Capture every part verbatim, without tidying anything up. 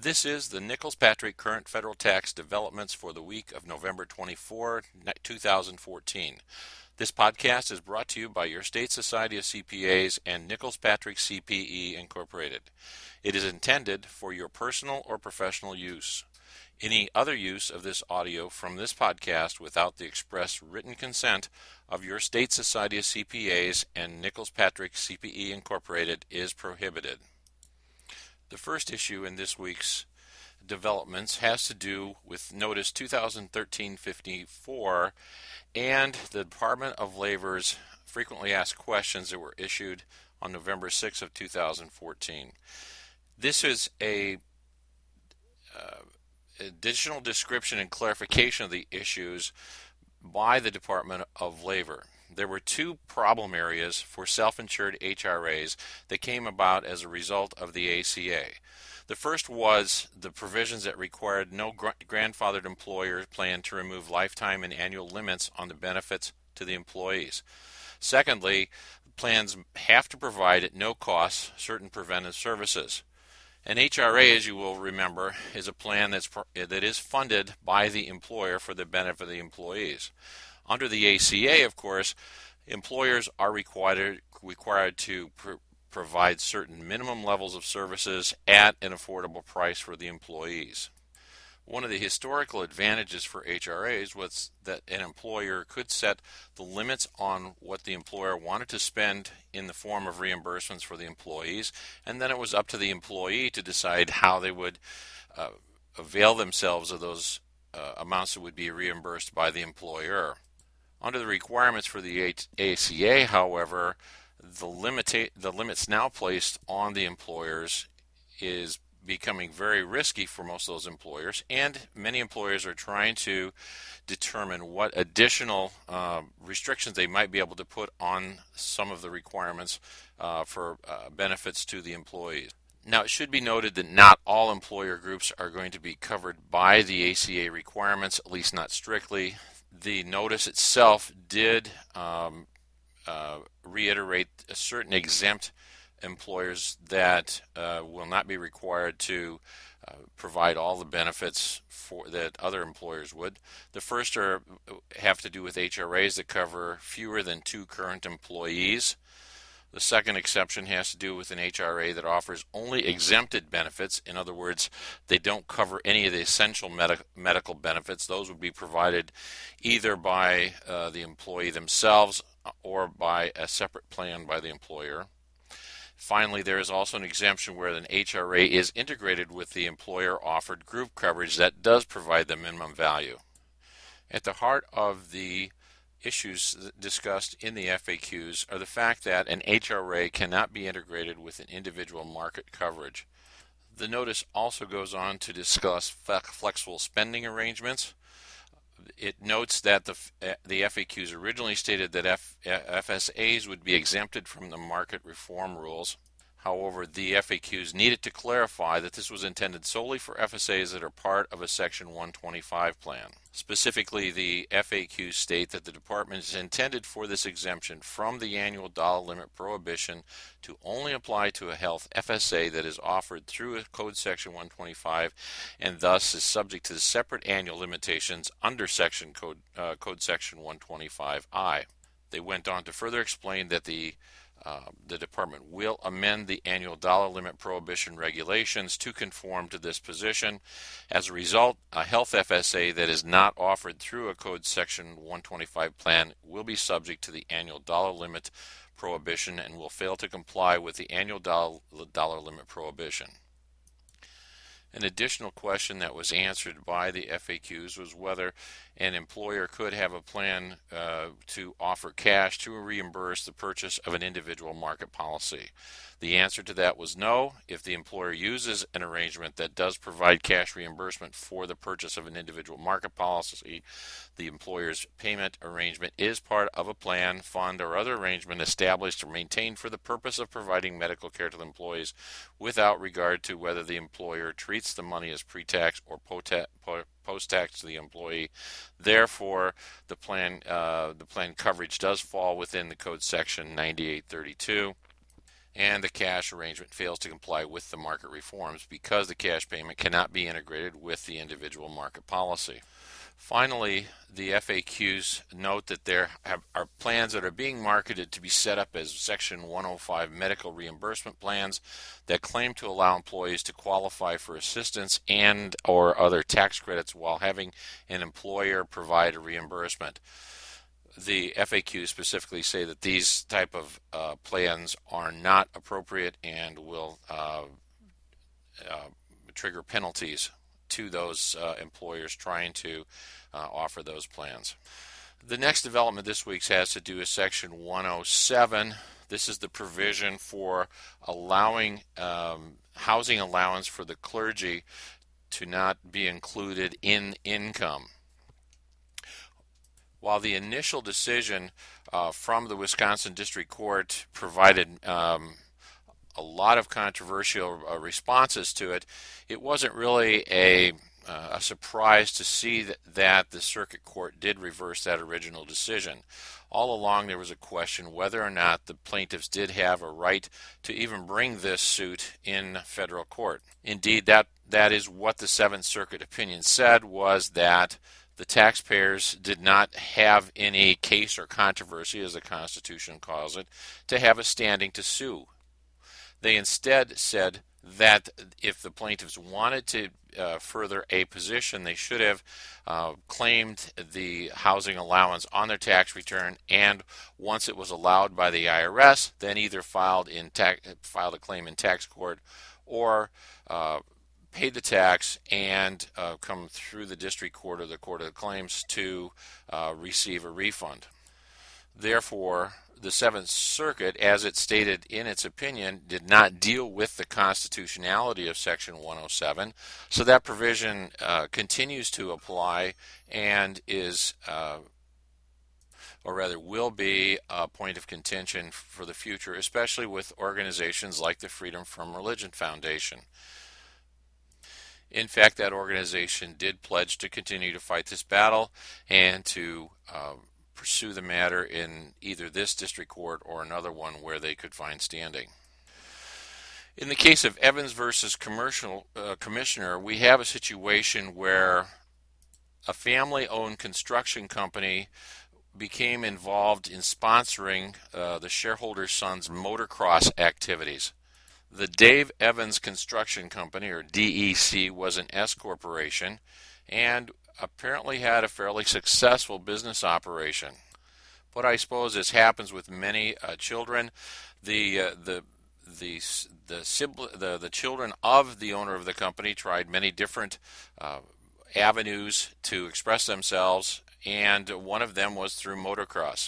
This is the Nichols-Patrick Current Federal Tax Developments for the week of November twenty-fourth, two thousand fourteen. This podcast is brought to you by your State Society of C P As and Nichols-Patrick C P E Incorporated. It is intended for your personal or professional use. Any other use of this audio from this podcast without the express written consent of your State Society of C P As and Nichols-Patrick C P E Incorporated is prohibited. The first issue in this week's developments has to do with Notice two thousand thirteen fifty-four and the Department of Labor's frequently asked questions that were issued on November sixth of two thousand fourteen. This is a uh, additional description and clarification of the issues by the Department of Labor. There were two problem areas for self-insured H R As that came about as a result of the A C A. The first was the provisions that required no grandfathered employer plan to remove lifetime and annual limits on the benefits to the employees. Secondly, plans have to provide at no cost certain preventive services. An H R A, as you will remember, is a plan that's, that is funded by the employer for the benefit of the employees. Under the A C A, of course, employers are required, required to pr- provide certain minimum levels of services at an affordable price for the employees. One of the historical advantages for H R As was that an employer could set the limits on what the employer wanted to spend in the form of reimbursements for the employees, and then it was up to the employee to decide how they would uh, avail themselves of those uh, amounts that would be reimbursed by the employer. Under the requirements for the A C A, however, the, limita- the limits now placed on the employers is becoming very risky for most of those employers, and many employers are trying to determine what additional uh, restrictions they might be able to put on some of the requirements uh, for uh, benefits to the employees. Now, it should be noted that not all employer groups are going to be covered by the A C A requirements, at least not strictly. The notice itself did um, uh, reiterate a certain exempt employers that uh, will not be required to uh, provide all the benefits for that other employers would. The first are have to do with H R As that cover fewer than two current employees. The second exception has to do with an H R A that offers only exempted benefits. In other words, they don't cover any of the essential med- medical benefits. Those would be provided either by uh, the employee themselves or by a separate plan by the employer. Finally, there is also an exemption where an H R A is integrated with the employer-offered group coverage that does provide the minimum value. At the heart of the issues discussed in the F A Qs are the fact that an H R A cannot be integrated with an individual market coverage. The notice also goes on to discuss flexible spending arrangements. It notes that the, the F A Qs originally stated that F, FSAs would be exempted from the market reform rules. However, the F A Qs needed to clarify that this was intended solely for F S As that are part of a Section one twenty-five plan. Specifically, the F A Qs state that the Department is intended for this exemption from the annual dollar limit prohibition to only apply to a health F S A that is offered through a Code Section one twenty-five and thus is subject to the separate annual limitations under Section Code, uh, Code Section one twenty-five I. They went on to further explain that the Uh, the Department will amend the annual dollar limit prohibition regulations to conform to this position. As a result, a health F S A that is not offered through a Code Section one twenty-five plan will be subject to the annual dollar limit prohibition and will fail to comply with the annual dollar, dollar limit prohibition. An additional question that was answered by the F A Qs was whether an employer could have a plan uh, to offer cash to reimburse the purchase of an individual market policy. The answer to that was no. If the employer uses an arrangement that does provide cash reimbursement for the purchase of an individual market policy, the employer's payment arrangement is part of a plan, fund, or other arrangement established or maintained for the purpose of providing medical care to the employees without regard to whether the employer treats the money as pre-tax or post-tax to the employee. Therefore, the plan uh, the plan coverage does fall within the Code Section ninety-eight thirty-two. and the cash arrangement fails to comply with the market reforms because the cash payment cannot be integrated with the individual market policy. Finally, the F A Qs note that there have, are plans that are being marketed to be set up as Section one oh five medical reimbursement plans that claim to allow employees to qualify for assistance and or other tax credits while having an employer provide a reimbursement. The F A Qs specifically say that these type of uh, plans are not appropriate and will uh, uh, trigger penalties to those uh, employers trying to uh, offer those plans. The next development this week has to do with Section one oh seven. This is the provision for allowing um, housing allowance for the clergy to not be included in income. While the initial decision uh, from the Wisconsin District Court provided um, a lot of controversial uh, responses to it, it wasn't really a, uh, a surprise to see that, that the Circuit Court did reverse that original decision. All along there was a question whether or not the plaintiffs did have a right to even bring this suit in federal court. Indeed, that, that is what the Seventh Circuit opinion said, was that the taxpayers did not have any case or controversy, as the Constitution calls it, to have a standing to sue. They instead said that if the plaintiffs wanted to uh, further a position, they should have uh, claimed the housing allowance on their tax return, and once it was allowed by the I R S, then either filed in tax, filed a claim in tax court, or uh, paid the tax and uh, come through the district court or the court of claims to uh, receive a refund. Therefore, the Seventh Circuit, as it stated in its opinion, did not deal with the constitutionality of Section one oh seven, so that provision uh, continues to apply and is, uh, or rather will be, a point of contention for the future, especially with organizations like the Freedom From Religion Foundation. In fact, that organization did pledge to continue to fight this battle and to uh, pursue the matter in either this district court or another one where they could find standing. In the case of Evans versus Commercial uh, Commissioner, we have a situation where a family-owned construction company became involved in sponsoring uh, the shareholder's son's motocross activities. The Dave Evans Construction Company, or D E C, was an S corporation and apparently had a fairly successful business operation. But I suppose, as happens with many uh, children, the uh, the the the, sibling, the the children of the owner of the company tried many different uh, avenues to express themselves, and one of them was through motocross.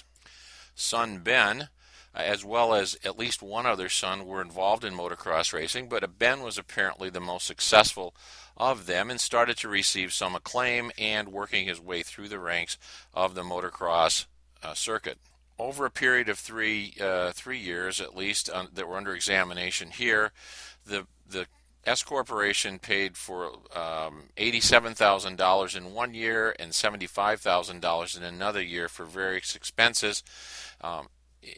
Son Ben, as well as at least one other son, were involved in motocross racing, but Ben was apparently the most successful of them and started to receive some acclaim and working his way through the ranks of the motocross uh, circuit. Over a period of three uh, three years at least uh, that were under examination here, the the S Corporation paid for um, eighty-seven thousand dollars in one year and seventy-five thousand dollars in another year for various expenses Um,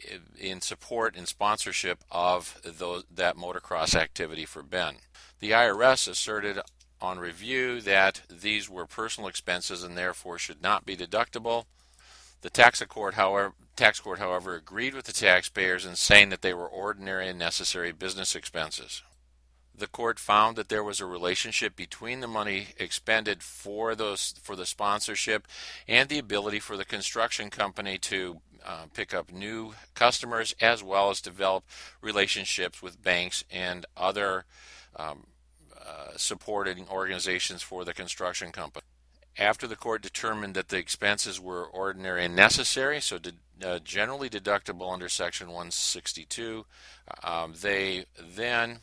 in support and sponsorship of those, that motocross activity for Ben. The I R S asserted on review that these were personal expenses and therefore should not be deductible. The tax court, however, tax court, however, agreed with the taxpayers in saying that they were ordinary and necessary business expenses. The court found that there was a relationship between the money expended for those for the sponsorship and the ability for the construction company to uh, pick up new customers, as well as develop relationships with banks and other um, uh, supporting organizations for the construction company. After the court determined that the expenses were ordinary and necessary, so de- uh, generally deductible under Section one sixty-two, um, they then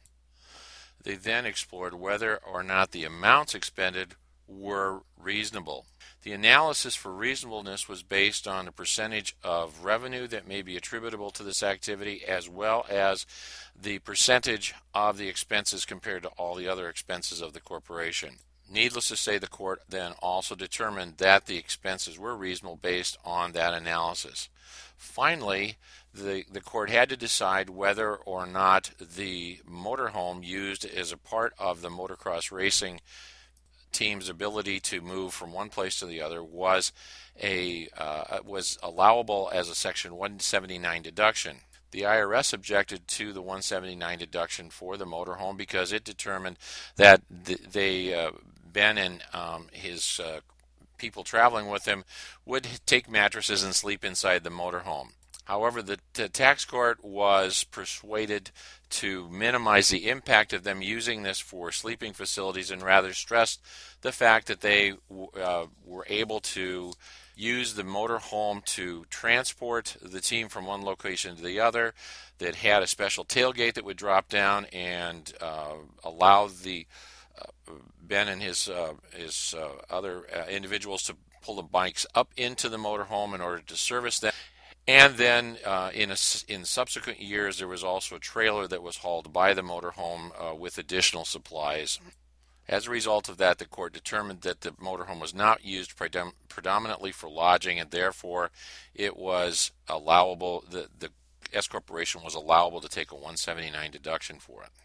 They then explored whether or not the amounts expended were reasonable. The analysis for reasonableness was based on the percentage of revenue that may be attributable to this activity, as well as the percentage of the expenses compared to all the other expenses of the corporation. Needless to say, the court then also determined that the expenses were reasonable based on that analysis. Finally, the, the court had to decide whether or not the motorhome used as a part of the motocross racing team's ability to move from one place to the other was a uh, was allowable as a Section one seventy-nine deduction. The I R S objected to the one seventy-nine deduction for the motorhome because it determined that th- they uh, Ben and um, his uh, people traveling with him would take mattresses and sleep inside the motorhome. However, the, the tax court was persuaded to minimize the impact of them using this for sleeping facilities and rather stressed the fact that they uh, were able to use the motorhome to transport the team from one location to the other, that had a special tailgate that would drop down and uh, allow the uh, Ben and his uh, his uh, other uh, individuals to pull the bikes up into the motorhome in order to service them. And then uh, in, a, in subsequent years, there was also a trailer that was hauled by the motorhome uh, with additional supplies. As a result of that, the court determined that the motorhome was not used predom- predominantly for lodging, and therefore it was allowable, the, the S Corporation was allowable to take a one seventy-nine deduction for it.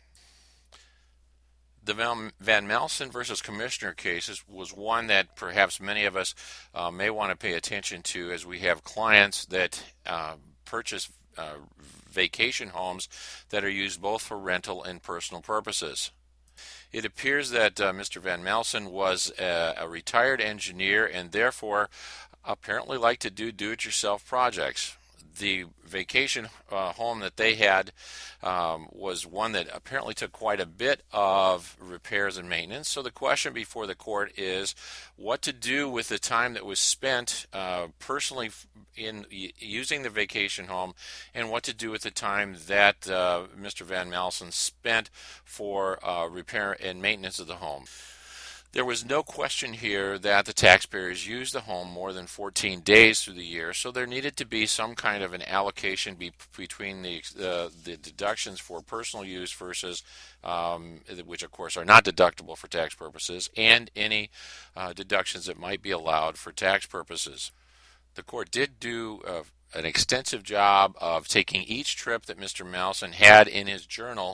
The Van Malsen versus Commissioner case was one that perhaps many of us uh, may want to pay attention to, as we have clients that uh, purchase uh, vacation homes that are used both for rental and personal purposes. It appears that uh, Mister Van Malsen was a, a retired engineer and therefore apparently liked to do do-it-yourself projects. The vacation uh, home that they had um, was one that apparently took quite a bit of repairs and maintenance. So the question before the court is what to do with the time that was spent uh, personally in using the vacation home, and what to do with the time that uh, Mister Van Malsen spent for uh, repair and maintenance of the home. There was no question here that the taxpayers used the home more than fourteen days through the year, so there needed to be some kind of an allocation be, between the, uh, the deductions for personal use versus, um, which of course are not deductible for tax purposes, and any uh, deductions that might be allowed for tax purposes. The court did do uh, an extensive job of taking each trip that Mister Malsen had in his journal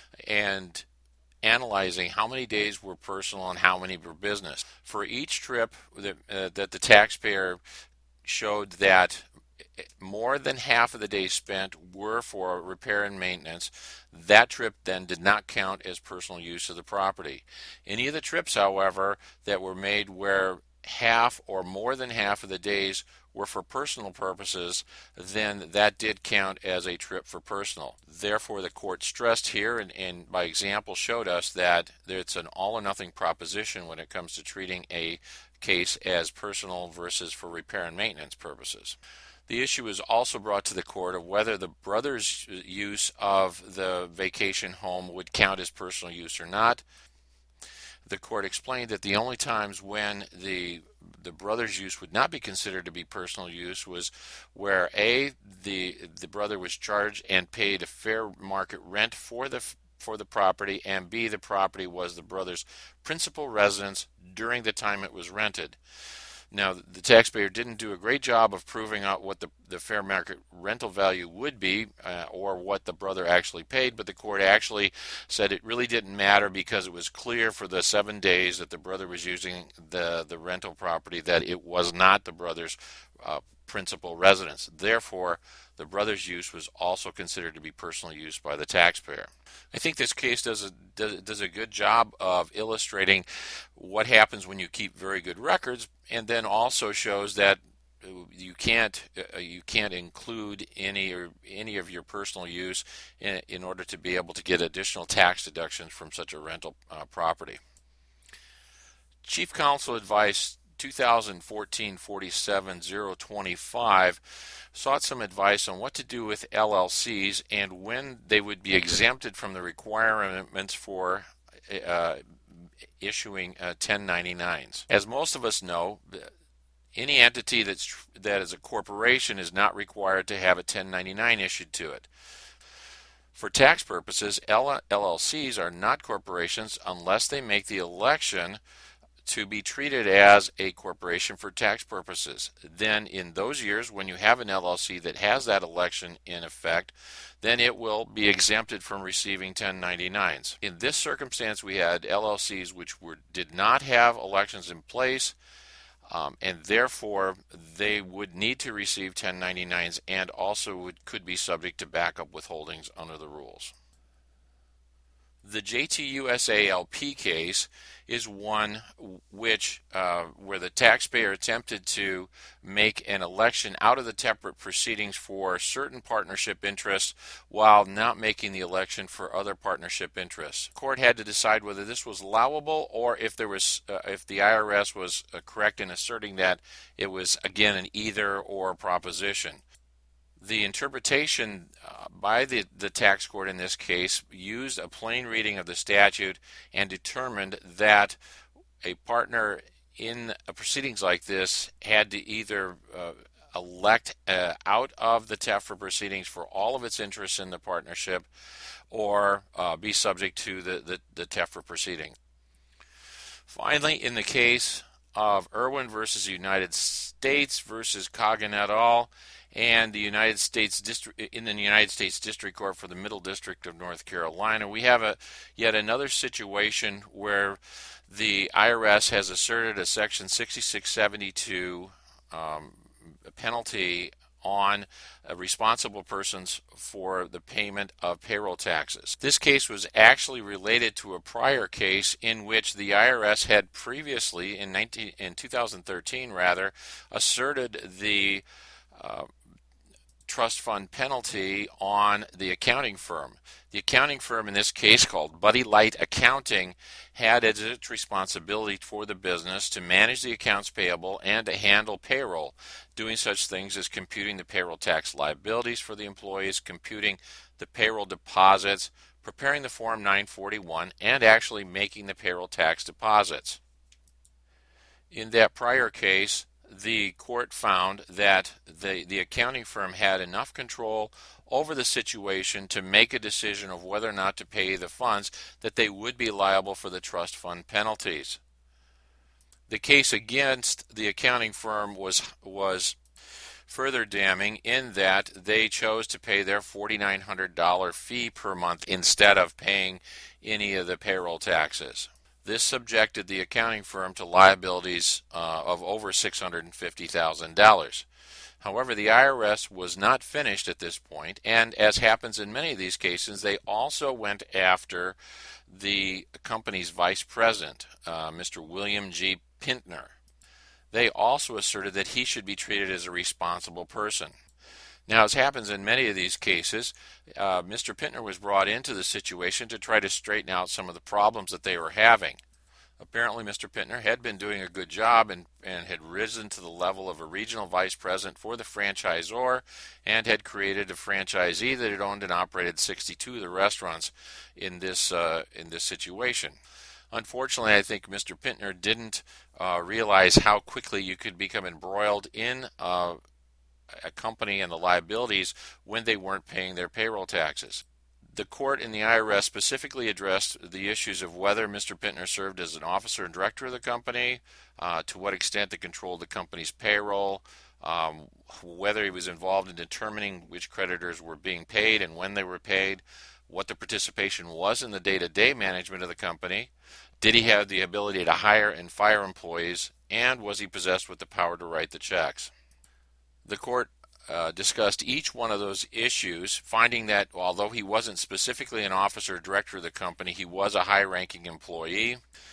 and analyzing how many days were personal and how many were business. For each trip that, uh, that the taxpayer showed that more than half of the days spent were for repair and maintenance, that trip then did not count as personal use of the property. Any of the trips, however, that were made where half or more than half of the days were for personal purposes, then that did count as a trip for personal. Therefore, the court stressed here and, and by example showed us that it's an all or nothing proposition when it comes to treating a case as personal versus for repair and maintenance purposes. The issue was also brought to the court of whether the brother's use of the vacation home would count as personal use or not. The court explained that the only times when the the brother's use would not be considered to be personal use was where A, the the brother was charged and paid a fair market rent for the for the property, and B, the property was the brother's principal residence during the time it was rented. Now, the taxpayer didn't do a great job of proving out what the, the fair market rental value would be uh, or what the brother actually paid, but the court actually said it really didn't matter because it was clear for the seven days that the brother was using the, the rental property that it was not the brother's uh, principal residence. Therefore, the brother's use was also considered to be personal use by the taxpayer. I think this case does a, does, does a good job of illustrating what happens when you keep very good records, and then also shows that you can't uh, you can't include any or any of your personal use in, in order to be able to get additional tax deductions from such a rental uh, property. Chief Counsel Advice two thousand fourteen dash forty-seven dash zero twenty-five sought some advice on what to do with L L Cs and when they would be exempted from the requirements for uh, issuing uh, ten ninety-nines. As most of us know, any entity that's that is a corporation is not required to have a ten ninety-nine issued to it. For tax purposes, L L Cs are not corporations unless they make the election to be treated as a corporation for tax purposes. Then in those years when you have an L L C that has that election in effect, then it will be exempted from receiving ten ninety-nines. In this circumstance, we had L L Cs which were did not have elections in place, um, and therefore they would need to receive ten ninety-nines and also would, could be subject to backup withholdings under the rules. The J T U S A L P case is one which uh, where the taxpayer attempted to make an election out of the temperate proceedings for certain partnership interests while not making the election for other partnership interests. The court had to decide whether this was allowable or if there was uh, if the I R S was uh, correct in asserting that it was again an either or proposition. The interpretation uh, by the, the tax court in this case used a plain reading of the statute and determined that a partner in a proceedings like this had to either uh, elect uh, out of the T E F R A proceedings for all of its interests in the partnership or uh, be subject to the, the, the T E F R A proceeding. Finally, in the case of Irwin versus United States versus Coggin et al., and the United States District in the United States District Court for the Middle District of North Carolina, we have a yet another situation where the I R S has asserted a Section sixty-six seventy-two um, penalty on uh, responsible persons for the payment of payroll taxes. This case was actually related to a prior case in which the I R S had previously, in, nineteen, in two thousand thirteen rather, asserted the uh, trust fund penalty on the accounting firm. The accounting firm in this case, called Buddy Light Accounting, had as its responsibility for the business to manage the accounts payable and to handle payroll, doing such things as computing the payroll tax liabilities for the employees, computing the payroll deposits, preparing the Form nine forty-one, and actually making the payroll tax deposits. In that prior case, the court found that the, the accounting firm had enough control over the situation to make a decision of whether or not to pay the funds that they would be liable for the trust fund penalties. The case against the accounting firm was was further damning in that they chose to pay their four thousand nine hundred dollars fee per month instead of paying any of the payroll taxes. This subjected the accounting firm to liabilities uh, of over six hundred fifty thousand dollars. However, the I R S was not finished at this point, and as happens in many of these cases, they also went after the company's vice president, uh, Mister William G. Pintner. They also asserted that he should be treated as a responsible person. Now, as happens in many of these cases, uh, Mister Pintner was brought into the situation to try to straighten out some of the problems that they were having. Apparently, Mister Pintner had been doing a good job and, and had risen to the level of a regional vice president for the franchisor and had created a franchisee that had owned and operated sixty-two of the restaurants in this, uh, in this situation. Unfortunately, I think Mister Pintner didn't uh, realize how quickly you could become embroiled in uh, a company and the liabilities when they weren't paying their payroll taxes. The court in the I R S specifically addressed the issues of whether Mister Pintner served as an officer and director of the company, uh, to what extent they controlled the company's payroll, um, whether he was involved in determining which creditors were being paid and when they were paid, what the participation was in the day-to-day management of the company, did he have the ability to hire and fire employees, and was he possessed with the power to write the checks. The court uh, discussed each one of those issues, finding that although he wasn't specifically an officer or director of the company, he was a high-ranking employee.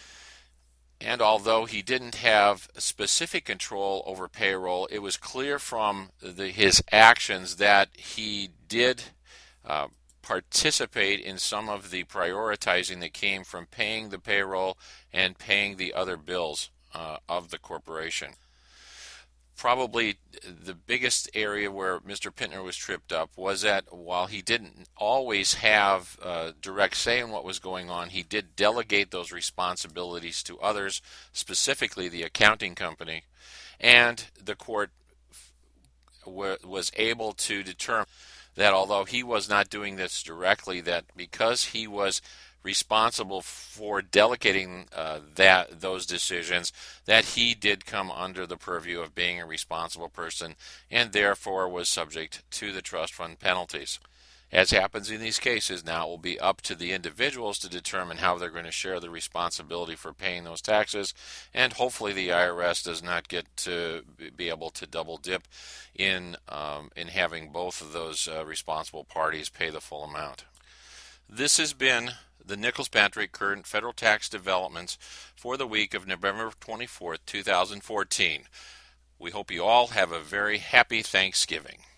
And although he didn't have specific control over payroll, it was clear from the, his actions that he did uh, participate in some of the prioritizing that came from paying the payroll and paying the other bills uh, of the corporation. Probably the biggest area where Mister Pintner was tripped up was that while he didn't always have uh, direct say in what was going on, he did delegate those responsibilities to others, specifically the accounting company, and the court w- was able to determine that although he was not doing this directly, that because he was responsible for delegating uh, that those decisions, that he did come under the purview of being a responsible person and therefore was subject to the trust fund penalties. As happens in these cases, now it will be up to the individuals to determine how they're going to share the responsibility for paying those taxes, and hopefully the I R S does not get to be able to double dip in um, in having both of those uh, responsible parties pay the full amount. This has been the Nichols Patrick Current Federal Tax Developments for the week of November twenty-fourth, two thousand fourteen. We hope you all have a very happy Thanksgiving.